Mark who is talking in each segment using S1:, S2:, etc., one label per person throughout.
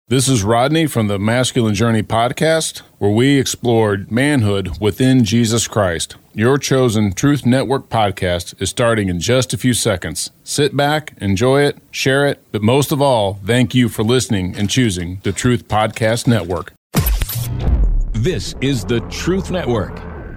S1: This is Rodney from the Masculine Journey podcast, where we explored manhood within Jesus Christ. Your chosen Truth Network podcast is starting in just a few seconds. Sit back, enjoy it, share it, but most of all, thank you for listening and choosing the Truth Podcast Network.
S2: This is the Truth Network.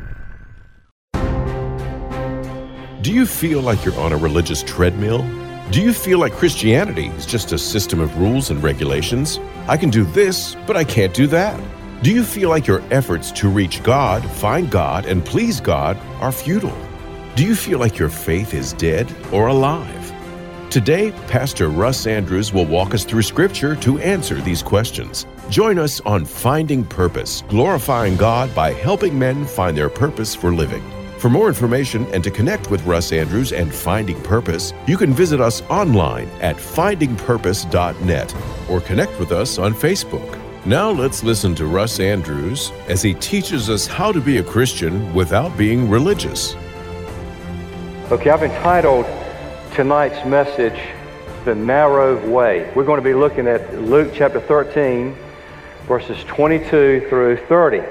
S3: Do you feel like you're on a religious treadmill? Do you feel like Christianity is just a system of rules and regulations? I can do this, but I can't do that. Do you feel like your efforts to reach God, find God, and please God are futile? Do you feel like your faith is dead or alive? Today, Pastor Russ Andrews will walk us through Scripture to answer these questions. Join us on Finding Purpose, glorifying God by helping men find their purpose for living. For more information and to connect with Russ Andrews and Finding Purpose, you can visit us online at findingpurpose.net or connect with us on Facebook. Now let's listen to Russ Andrews as he teaches us how to be a Christian without being religious.
S4: Okay, I've entitled tonight's message, The Narrow Way. We're going to be looking at Luke chapter 13, verses 22 through 30.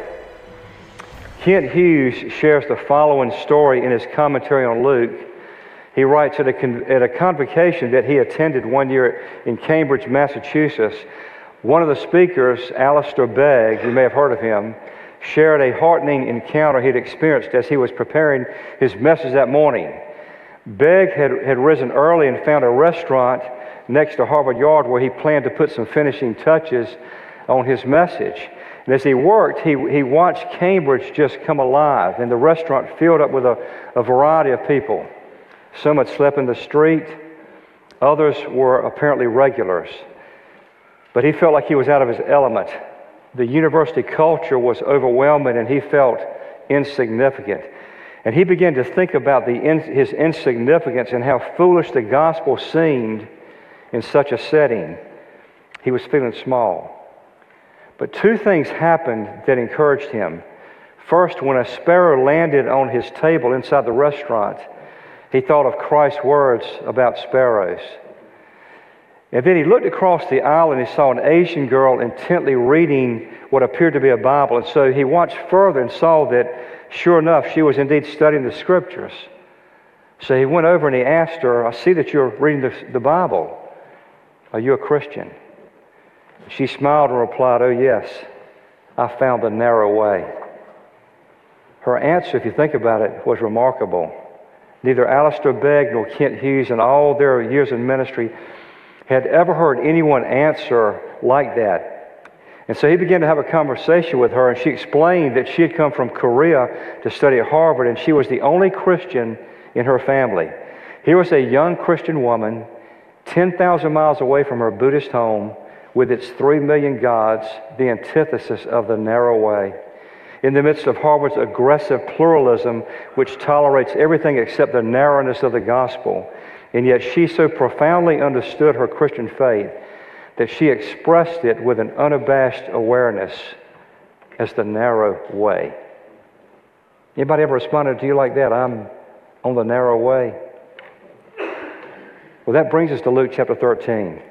S4: Kent Hughes shares the following story in his commentary on Luke. He writes, at a convocation that he attended one year in Cambridge, Massachusetts, one of the speakers, Alistair Begg, you may have heard of him, shared a heartening encounter he'd experienced as he was preparing his message that morning. Begg had risen early and found a restaurant next to Harvard Yard where he planned to put some finishing touches on his message. And as he worked, he watched Cambridge just come alive, and the restaurant filled up with a variety of people. Some had slept in the street, others were apparently regulars. But he felt like he was out of his element. The university culture was overwhelming, and he felt insignificant. And he began to think about his insignificance and how foolish the gospel seemed in such a setting. He was feeling small. But two things happened that encouraged him. First, when a sparrow landed on his table inside the restaurant, he thought of Christ's words about sparrows. And then he looked across the aisle and he saw an Asian girl intently reading what appeared to be a Bible. And so he watched further and saw that, sure enough, she was indeed studying the Scriptures. So he went over and he asked her, "I see that you're reading the Bible. Are you a Christian?" She smiled and replied, "Oh yes, I found the narrow way." Her answer, if you think about it, was remarkable. Neither Alistair Begg nor Kent Hughes in all their years in ministry had ever heard anyone answer like that. And so he began to have a conversation with her, and she explained that she had come from Korea to study at Harvard, and she was the only Christian in her family. Here was a young Christian woman, 10,000 miles away from her Buddhist home, with its 3 million gods, the antithesis of the narrow way. In the midst of Harvard's aggressive pluralism, which tolerates everything except the narrowness of the gospel, and yet she so profoundly understood her Christian faith that she expressed it with an unabashed awareness as the narrow way. Anybody ever responded to you like that? I'm on the narrow way. Well, that brings us to Luke chapter 13.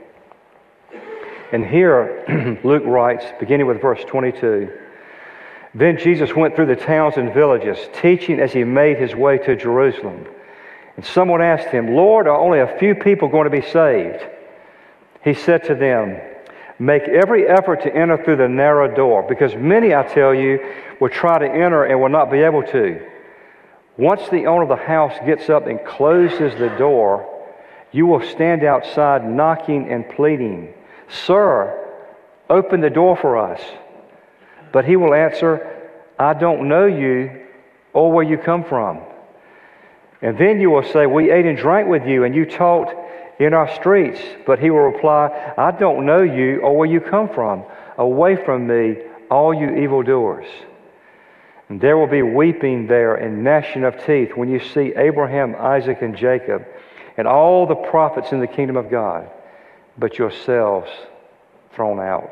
S4: And here, Luke writes, beginning with verse 22, "Then Jesus went through the towns and villages, teaching as he made his way to Jerusalem. And someone asked him, 'Lord, are only a few people going to be saved?' He said to them, 'Make every effort to enter through the narrow door, because many, I tell you, will try to enter and will not be able to. Once the owner of the house gets up and closes the door, you will stand outside knocking and pleading, 'Sir, open the door for us.' But he will answer, 'I don't know you or where you come from.' And then you will say, 'We ate and drank with you, and you taught in our streets.' But he will reply, 'I don't know you or where you come from. Away from me, all you evildoers.' And there will be weeping there and gnashing of teeth when you see Abraham, Isaac, and Jacob, and all the prophets in the kingdom of God, but yourselves thrown out."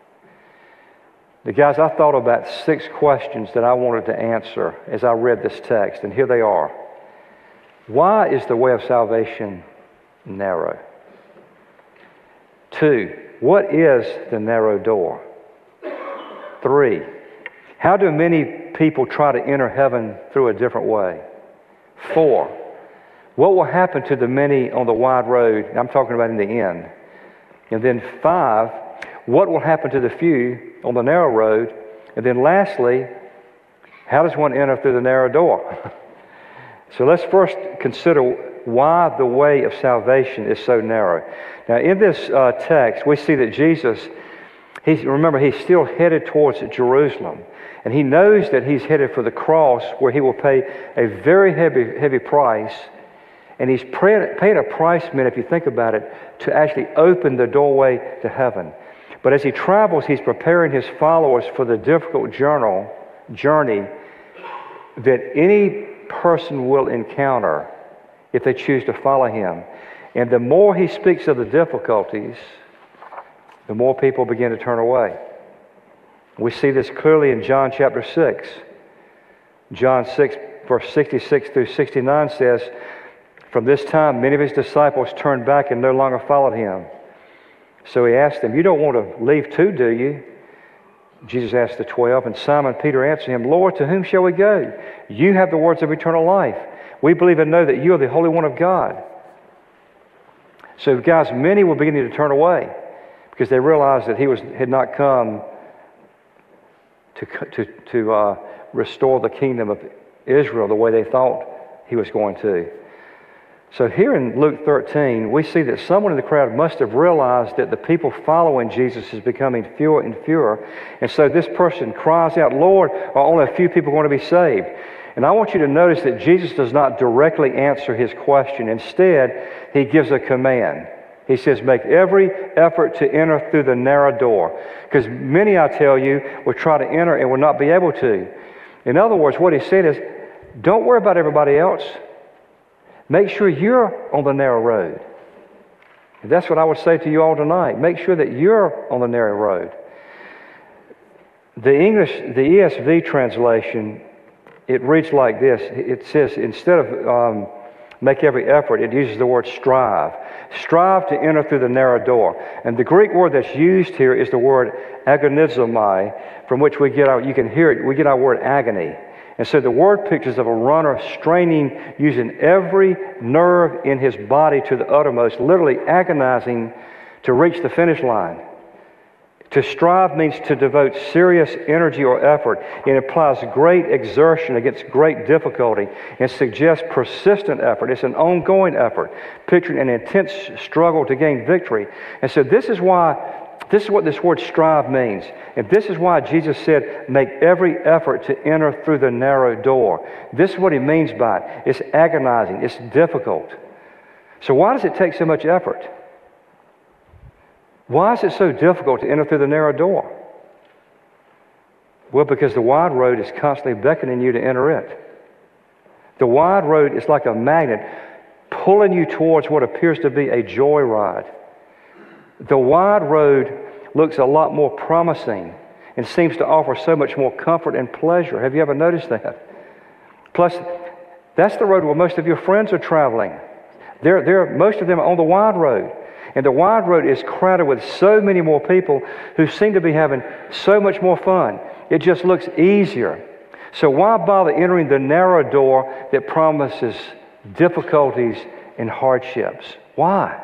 S4: Now, guys, I thought about 6 questions that I wanted to answer as I read this text, and here they are. Why is the way of salvation narrow? 2, what is the narrow door? 3, how do many people try to enter heaven through a different way? 4, what will happen to the many on the wide road? I'm talking about in the end. And then 5, what will happen to the few on the narrow road? And then lastly, how does one enter through the narrow door? So let's first consider why the way of salvation is so narrow. Now in this text, we see that Jesus, he's still headed towards Jerusalem. And he knows that he's headed for the cross where he will pay a very heavy price. And he's paid a price, man, if you think about it, to actually open the doorway to heaven. But as he travels, he's preparing his followers for the difficult journey that any person will encounter if they choose to follow him. And the more he speaks of the difficulties, the more people begin to turn away. We see this clearly in John chapter 6. John 6, verse 66 through 69 says, "From this time, many of his disciples turned back and no longer followed him. So he asked them, 'You don't want to leave too, do you?' Jesus asked the 12, and Simon Peter answered him, 'Lord, to whom shall we go? You have the words of eternal life. We believe and know that you are the Holy One of God.'" So guys, many were beginning to turn away because they realized that he had not come to restore the kingdom of Israel the way they thought he was going to. So here in Luke 13, we see that someone in the crowd must have realized that the people following Jesus is becoming fewer and fewer. And so this person cries out, "Lord, are only a few people going to be saved?" And I want you to notice that Jesus does not directly answer his question. Instead, he gives a command. He says, "Make every effort to enter through the narrow door." Because many, I tell you, will try to enter and will not be able to. In other words, what he said is, don't worry about everybody else. Make sure you're on the narrow road. And that's what I would say to you all tonight. Make sure that you're on the narrow road. The ESV translation, it reads like this. It says, instead of make every effort, it uses the word strive. Strive to enter through the narrow door. And the Greek word that's used here is the word agonizomai, from which we get you can hear it, we get our word agony. And so the word pictures of a runner straining, using every nerve in his body to the uttermost, literally agonizing to reach the finish line. To strive means to devote serious energy or effort. It implies great exertion against great difficulty and suggests persistent effort. It's an ongoing effort, picturing an intense struggle to gain victory. And so this is what this word strive means. And this is why Jesus said, make every effort to enter through the narrow door. This is what he means by it. It's agonizing. It's difficult. So why does it take so much effort? Why is it so difficult to enter through the narrow door? Well, because the wide road is constantly beckoning you to enter it. The wide road is like a magnet pulling you towards what appears to be a joyride. The wide road looks a lot more promising and seems to offer so much more comfort and pleasure. Have you ever noticed that? Plus, that's the road where most of your friends are traveling. Most of them are on the wide road. And the wide road is crowded with so many more people who seem to be having so much more fun. It just looks easier. So why bother entering the narrow door that promises difficulties and hardships? Why?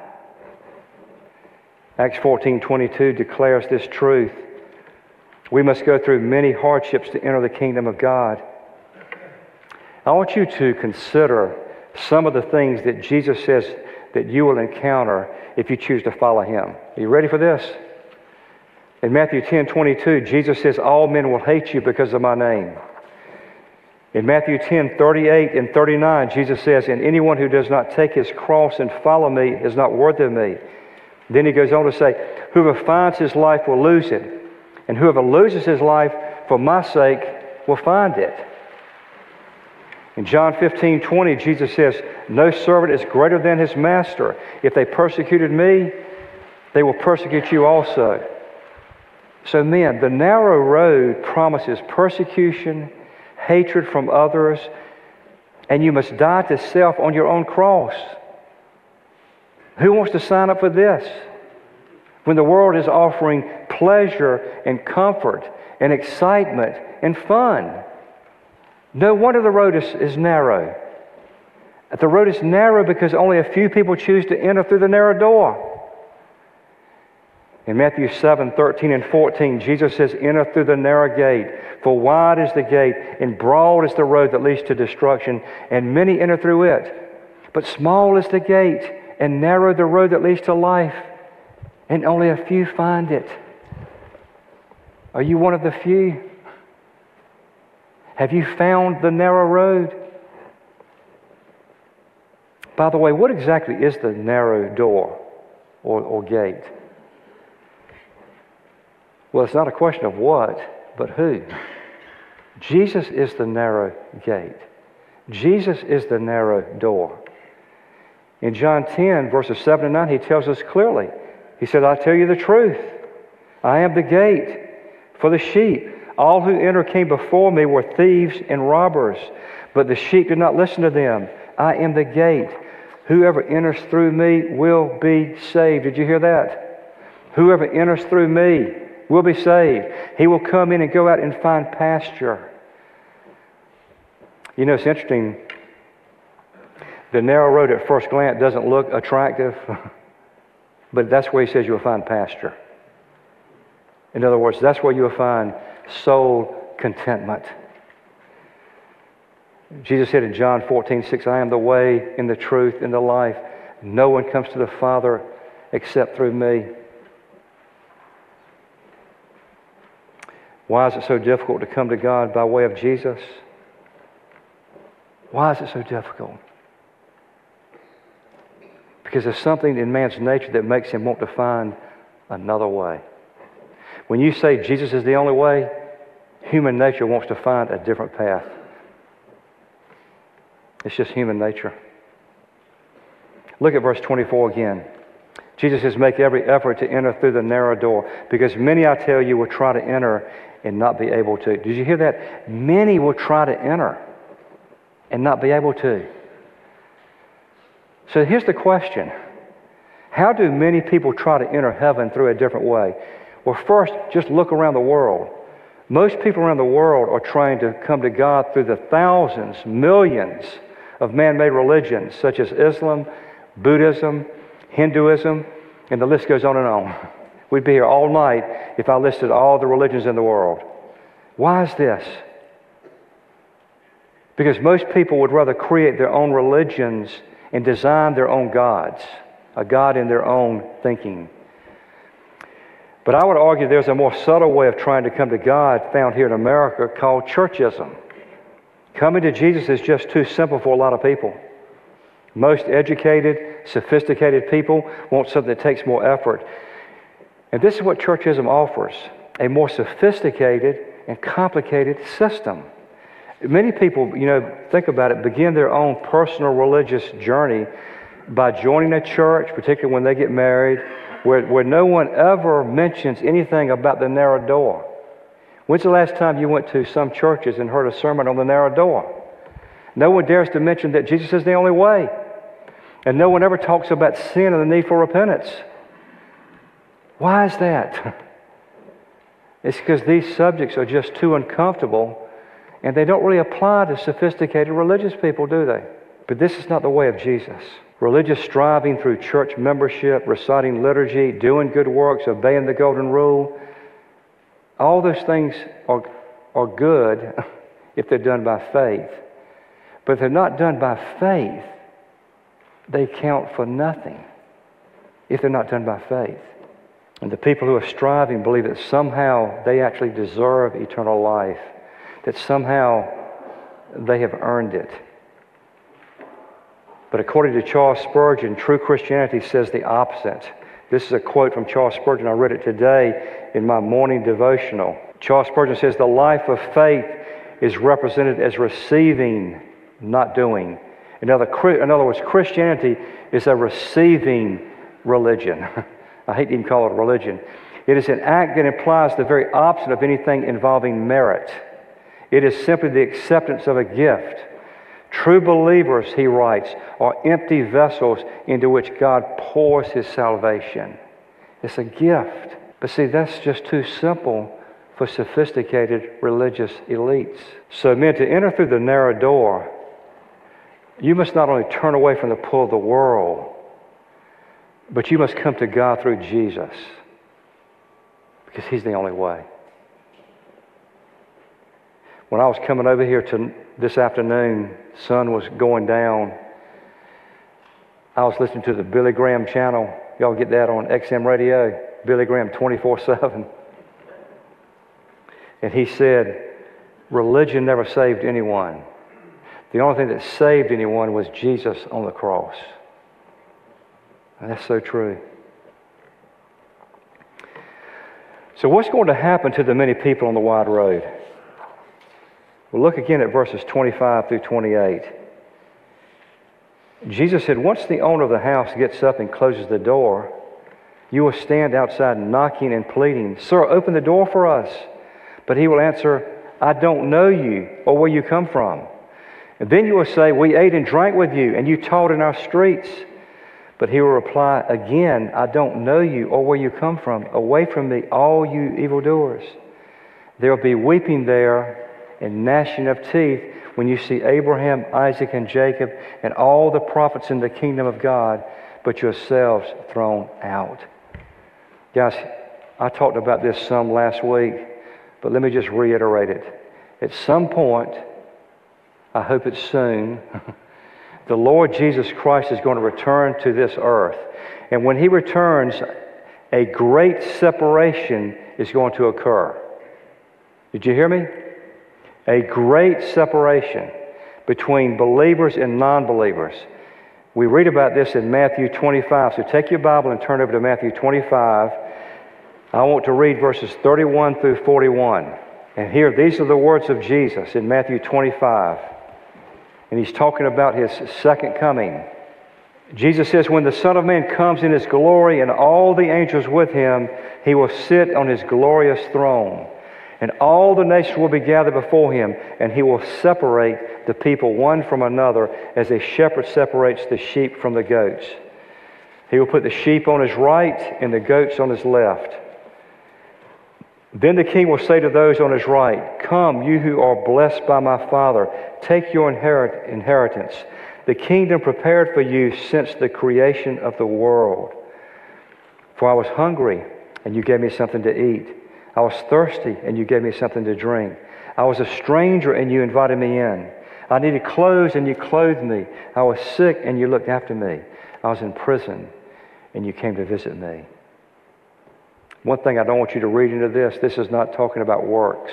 S4: Acts 14:22 declares this truth. We must go through many hardships to enter the kingdom of God. I want you to consider some of the things that Jesus says that you will encounter if you choose to follow him. Are you ready for this? In Matthew 10:22, Jesus says, all men will hate you because of my name. In Matthew 10:38 and 39, Jesus says, and anyone who does not take his cross and follow me is not worthy of me. Then he goes on to say, whoever finds his life will lose it, and whoever loses his life for my sake will find it. In John 15:20, Jesus says, no servant is greater than his master. If they persecuted me, they will persecute you also. So men, the narrow road promises persecution, hatred from others, and you must die to self on your own cross. Who wants to sign up for this? when the world is offering pleasure and comfort and excitement and fun. No wonder the road is narrow. The road is narrow because only a few people choose to enter through the narrow door. In Matthew 7:13 and 14, Jesus says, enter through the narrow gate, for wide is the gate, and broad is the road that leads to destruction, and many enter through it. But small is the gate, and narrow the road that leads to life, and only a few find it. Are you one of the few? Have you found the narrow road? By the way, what exactly is the narrow door or gate? Well, it's not a question of what, but who. Jesus is the narrow gate. Jesus is the narrow door. In John 10, verses 7 and 9, he tells us clearly. He said, I tell you the truth. I am the gate for the sheep. All who enter came before me were thieves and robbers, but the sheep did not listen to them. I am the gate. Whoever enters through me will be saved. Did you hear that? Whoever enters through me will be saved. He will come in and go out and find pasture. You know, it's interesting. The narrow road at first glance doesn't look attractive, but that's where he says you'll find pasture. In other words, that's where you'll find soul contentment. Jesus said in John 14:6, I am the way and the truth and the life. No one comes to the Father except through me. Why is it so difficult to come to God by way of Jesus? Why is it so difficult? Because there's something in man's nature that makes him want to find another way. When you say Jesus is the only way, human nature wants to find a different path. It's just human nature. Look at verse 24 again. Jesus says, make every effort to enter through the narrow door, because many, I tell you, will try to enter and not be able to. Did you hear that? Many will try to enter and not be able to. So here's the question. How do many people try to enter heaven through a different way? Well, first, just look around the world. Most people around the world are trying to come to God through the thousands, millions of man-made religions, such as Islam, Buddhism, Hinduism, and the list goes on and on. We'd be here all night if I listed all the religions in the world. Why is this? Because most people would rather create their own religions and design their own gods, a God in their own thinking. But I would argue there's a more subtle way of trying to come to God found here in America called churchism. Coming to Jesus is just too simple for a lot of people. Most educated, sophisticated people want something that takes more effort. And this is what churchism offers, a more sophisticated and complicated system. Many people, think about it, begin their own personal religious journey by joining a church, particularly when they get married, where no one ever mentions anything about the narrow door. When's the last time you went to some churches and heard a sermon on the narrow door? No one dares to mention that Jesus is the only way. And no one ever talks about sin and the need for repentance. Why is that? It's because these subjects are just too uncomfortable, and they don't really apply to sophisticated religious people, do they? But this is not the way of Jesus. Religious striving through church membership, reciting liturgy, doing good works, obeying the golden rule, all those things are good if they're done by faith. But if they're not done by faith, they count for nothing if they're not done by faith. And the people who are striving believe that somehow they actually deserve eternal life, that somehow they have earned it. But according to Charles Spurgeon, true Christianity says the opposite. This is a quote from Charles Spurgeon. I read it today in my morning devotional. Charles Spurgeon says, the life of faith is represented as receiving, not doing. In other words, Christianity is a receiving religion. I hate to even call it a religion. It is an act that implies the very opposite of anything involving merit. It is simply the acceptance of a gift. True believers, he writes, are empty vessels into which God pours His salvation. It's a gift. But see, that's just too simple for sophisticated religious elites. So men, to enter through the narrow door, you must not only turn away from the pull of the world, but you must come to God through Jesus, because He's the only way. When I was coming over here to this afternoon, sun was going down. I was listening to the Billy Graham channel. Y'all get that on XM radio, Billy Graham 24/7. And he said, religion never saved anyone. The only thing that saved anyone was Jesus on the cross. And that's so true. So what's going to happen to the many people on the wide road? Well, look again at verses 25 through 28. Jesus said, once the owner of the house gets up and closes the door, you will stand outside knocking and pleading, Sir, open the door for us. But he will answer, I don't know you or where you come from. And then you will say, we ate and drank with you, and you taught in our streets. But he will reply again, I don't know you or where you come from. Away from me, all you evildoers. There will be weeping there and gnashing of teeth when you see Abraham, Isaac, and Jacob, and all the prophets in the kingdom of God, but yourselves thrown out. Guys, I talked about this some last week, but let me just reiterate it. At some point, I hope it's soon, the Lord Jesus Christ is going to return to this earth. And when He returns, a great separation is going to occur. Did you hear me? A great separation between believers and non-believers. We read about this in Matthew 25. So take your Bible and turn over to Matthew 25. I want to read verses 31 through 41. And here, these are the words of Jesus in Matthew 25. And He's talking about His second coming. Jesus says, when the Son of Man comes in His glory and all the angels with Him, He will sit on His glorious throne. And all the nations will be gathered before Him, and He will separate the people one from another as a shepherd separates the sheep from the goats. He will put the sheep on His right and the goats on His left. Then the King will say to those on His right, come, you who are blessed by my Father, take your inheritance, the kingdom prepared for you since the creation of the world. For I was hungry, and you gave me something to eat. I was thirsty, and you gave me something to drink. I was a stranger, and you invited me in. I needed clothes, and you clothed me. I was sick, and you looked after me. I was in prison, and you came to visit me. One thing I don't want you to read into this is not talking about works.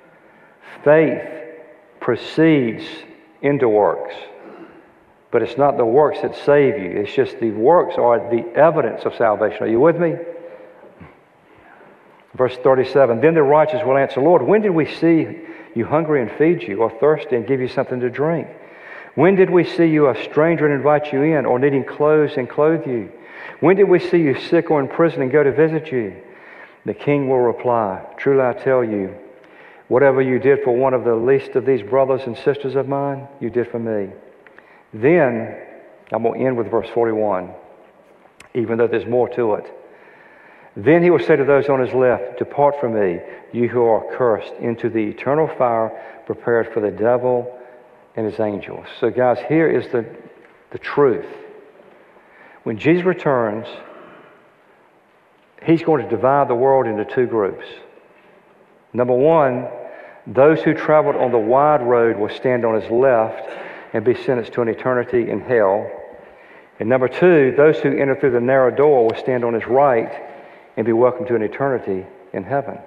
S4: Faith precedes into works. But it's not the works that save you. It's just the works are the evidence of salvation. Are you with me? Verse 37, then the righteous will answer, Lord, when did we see you hungry and feed you, or thirsty and give you something to drink? When did we see you a stranger and invite you in, or needing clothes and clothe you? When did we see you sick or in prison and go to visit you? The King will reply, truly I tell you, whatever you did for one of the least of these brothers and sisters of mine, you did for me. Then, I'm going to end with verse 41, even though there's more to it. Then He will say to those on His left, depart from me, you who are cursed, into the eternal fire prepared for the devil and his angels. So guys, here is the truth. When Jesus returns, He's going to divide the world into two groups. Number one, those who traveled on the wide road will stand on His left and be sentenced to an eternity in hell. And number two, those who enter through the narrow door will stand on His right and be welcomed to an eternity in heaven.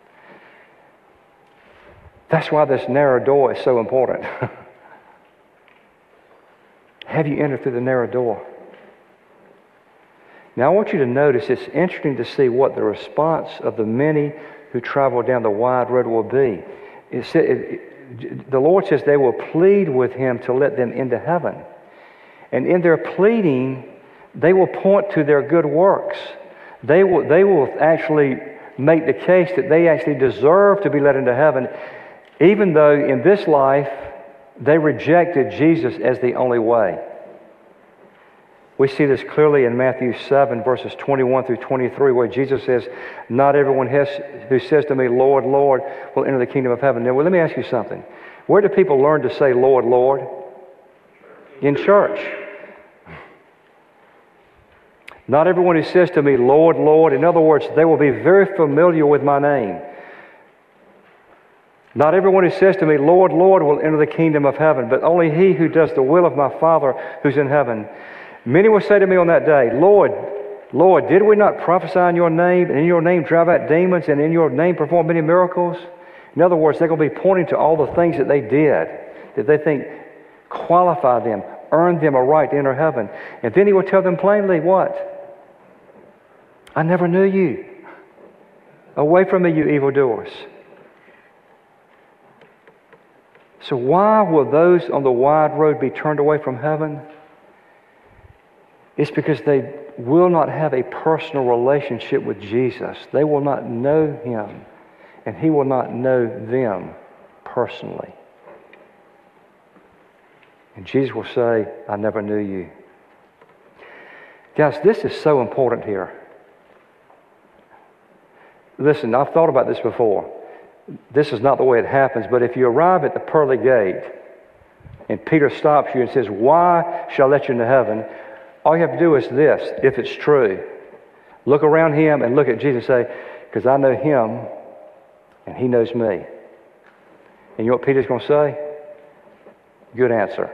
S4: That's why this narrow door is so important. Have you entered through the narrow door? Now I want you to notice, it's interesting to see what the response of the many who travel down the wide road will be. The Lord says they will plead with Him to let them into heaven. And in their pleading, they will point to their good works. They will actually make the case that they actually deserve to be let into heaven, even though in this life they rejected Jesus as the only way. We see this clearly in Matthew 7, verses 21 through 23, where Jesus says, not everyone who says to me, Lord, Lord, will enter the kingdom of heaven. Now, well, let me ask you something. Where do people learn to say, Lord, Lord? In church. Not everyone who says to me, Lord, Lord. In other words, they will be very familiar with my name. Not everyone who says to me, Lord, Lord, will enter the kingdom of heaven, but only he who does the will of my Father who's in heaven. Many will say to me on that day, Lord, Lord, did we not prophesy in your name, and in your name drive out demons, and in your name perform many miracles? In other words, they're going to be pointing to all the things that they did, that they think qualified them, earned them a right to enter heaven. And then he will tell them plainly, what? I never knew you. Away from me, you evildoers. So why will those on the wide road be turned away from heaven? It's because they will not have a personal relationship with Jesus. They will not know him, and he will not know them personally. And Jesus will say, I never knew you. Guys, this is so important here. Listen, I've thought about this before. This is not the way it happens, but if you arrive at the pearly gate and Peter stops you and says, why shall I let you into heaven? All you have to do is this, if it's true. Look around him and look at Jesus and say, because I know him and he knows me. And you know what Peter's going to say? Good answer.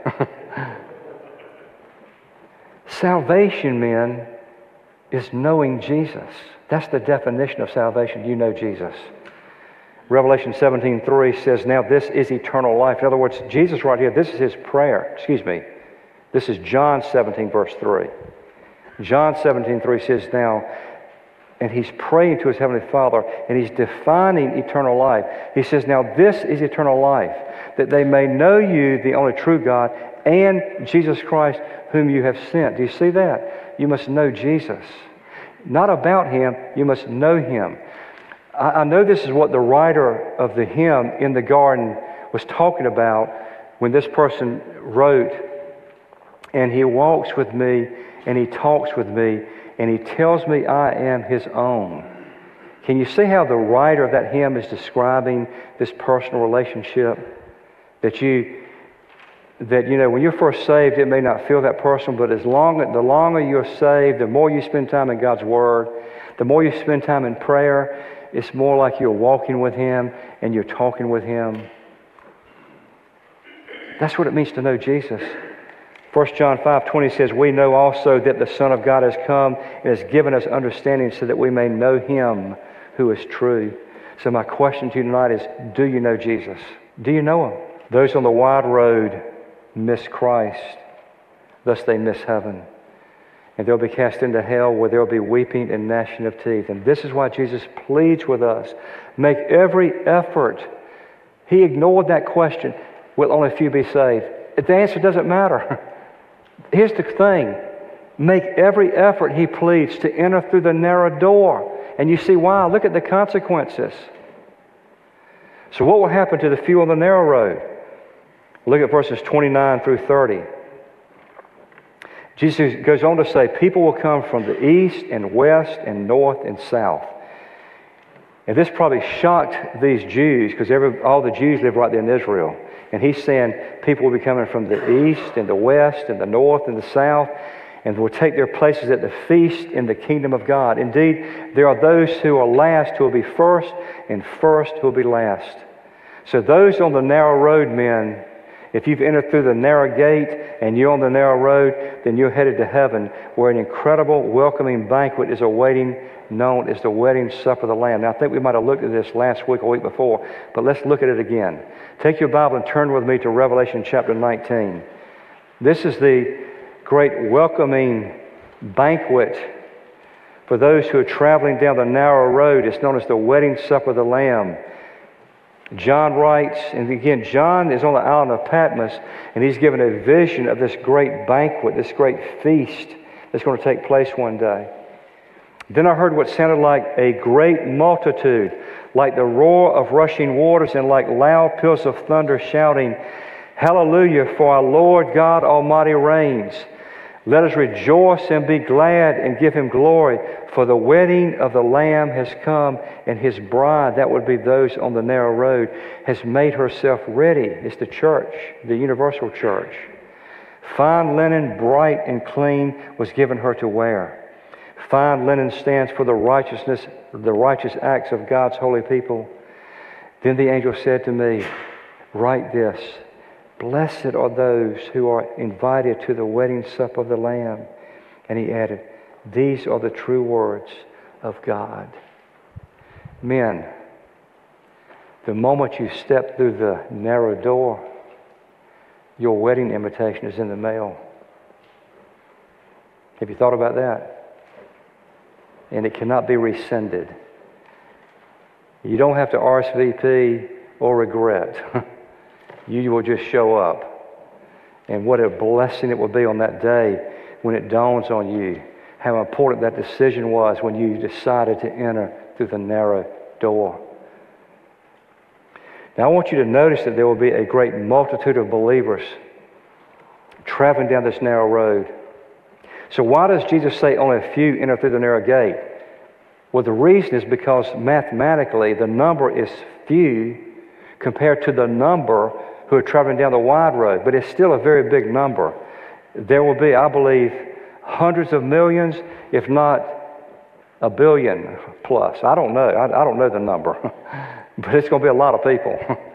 S4: Salvation, men, is knowing Jesus. That's the definition of salvation. You know Jesus. Revelation 17:3 says, now this is eternal life. In other words, Jesus right here, this is his prayer. This is John 17, verse 3. John 17:3 says now, and he's praying to his heavenly Father, and he's defining eternal life. He says, now this is eternal life, that they may know you, the only true God, and Jesus Christ, whom you have sent. Do you see that? You must know Jesus. Not about him, you must know him. I know this is what the writer of the hymn in the garden was talking about when this person wrote, and he walks with me, and he talks with me, and he tells me I am his own. Can you see how the writer of that hymn is describing this personal relationship? That when you're first saved, it may not feel that personal, but the longer you're saved, the more you spend time in God's Word, the more you spend time in prayer, it's more like you're walking with him and you're talking with him. That's what it means to know Jesus. 1 John 5:20 says, we know also that the Son of God has come and has given us understanding so that we may know him who is true. So my question to you tonight is, do you know Jesus? Do you know him? Those on the wide road miss Christ. Thus they miss heaven. And they'll be cast into hell where there'll be weeping and gnashing of teeth. And this is why Jesus pleads with us. Make every effort. He ignored that question. Will only a few be saved? The answer doesn't matter. Here's the thing. Make every effort, he pleads, to enter through the narrow door. And you see why. Look at the consequences. So what will happen to the few on the narrow road? Look at verses 29 through 30. Jesus goes on to say, people will come from the east and west and north and south. And this probably shocked these Jews because all the Jews live right there in Israel. And he's saying people will be coming from the east and the west and the north and the south and will take their places at the feast in the kingdom of God. Indeed, there are those who are last who will be first and first who will be last. So those on the narrow road, men, if you've entered through the narrow gate and you're on the narrow road, then you're headed to heaven where an incredible welcoming banquet is awaiting, known as the wedding supper of the Lamb. Now, I think we might have looked at this last week or week before, but let's look at it again. Take your Bible and turn with me to Revelation chapter 19. This is the great welcoming banquet for those who are traveling down the narrow road. It's known as the wedding supper of the Lamb. John writes, and again, John is on the island of Patmos, and he's given a vision of this great banquet, this great feast that's going to take place one day. Then I heard what sounded like a great multitude, like the roar of rushing waters and like loud peals of thunder shouting, Hallelujah, for our Lord God Almighty reigns. Let us rejoice and be glad and give him glory, for the wedding of the Lamb has come, and his bride, that would be those on the narrow road, has made herself ready. It's the church, the universal church. Fine linen, bright and clean, was given her to wear. Fine linen stands for the righteous acts of God's holy people. Then the angel said to me, write this, blessed are those who are invited to the wedding supper of the Lamb. And he added, these are the true words of God. Men, the moment you step through the narrow door, your wedding invitation is in the mail. Have you thought about that? And it cannot be rescinded. You don't have to RSVP or regret. You will just show up. And what a blessing it will be on that day when it dawns on you how important that decision was when you decided to enter through the narrow door. Now I want you to notice that there will be a great multitude of believers traveling down this narrow road. So why does Jesus say only a few enter through the narrow gate? Well, the reason is because mathematically the number is few compared to the number who are traveling down the wide road, but it's still a very big number. There will be, I believe, hundreds of millions, if not a billion plus. I don't know. I don't know the number, but it's going to be a lot of people.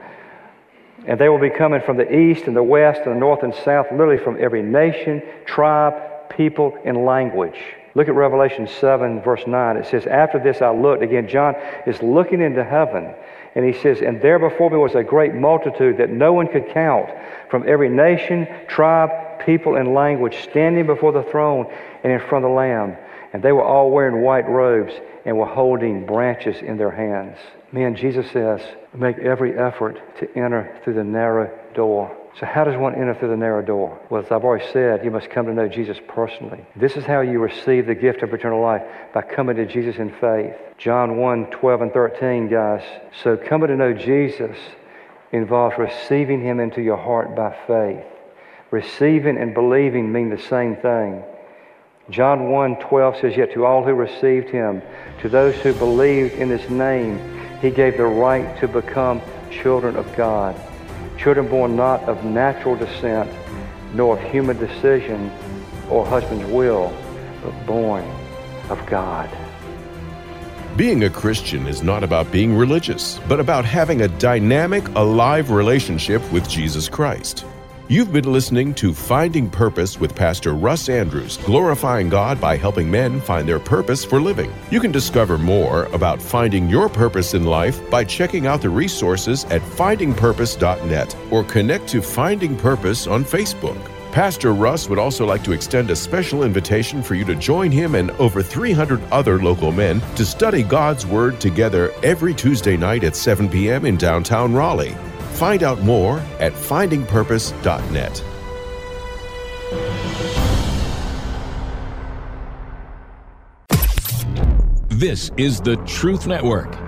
S4: And they will be coming from the east and the west and the north and south, literally from every nation, tribe, people, and language. Look at Revelation 7, verse 9. It says, after this I looked. Again, John is looking into heaven. And he says, and there before me was a great multitude that no one could count, from every nation, tribe, people, and language, standing before the throne and in front of the Lamb. And they were all wearing white robes and were holding branches in their hands. Man, Jesus says, make every effort to enter through the narrow door. So how does one enter through the narrow door? Well, as I've already said, you must come to know Jesus personally. This is how you receive the gift of eternal life, by coming to Jesus in faith. John 1, 12 and 13, guys. So coming to know Jesus involves receiving him into your heart by faith. Receiving and believing mean the same thing. John 1, 12 says, yet to all who received him, to those who believed in his name, he gave the right to become children of God. Children born not of natural descent, nor of human decision or husband's will, but born of God.
S3: Being a Christian is not about being religious, but about having a dynamic, alive relationship with Jesus Christ. You've been listening to Finding Purpose with Pastor Russ Andrews, glorifying God by helping men find their purpose for living. You can discover more about finding your purpose in life by checking out the resources at findingpurpose.net or connect to Finding Purpose on Facebook. Pastor Russ would also like to extend a special invitation for you to join him and over 300 other local men to study God's Word together every Tuesday night at 7 p.m. in downtown Raleigh. Find out more at findingpurpose.net.
S2: This is the Truth Network.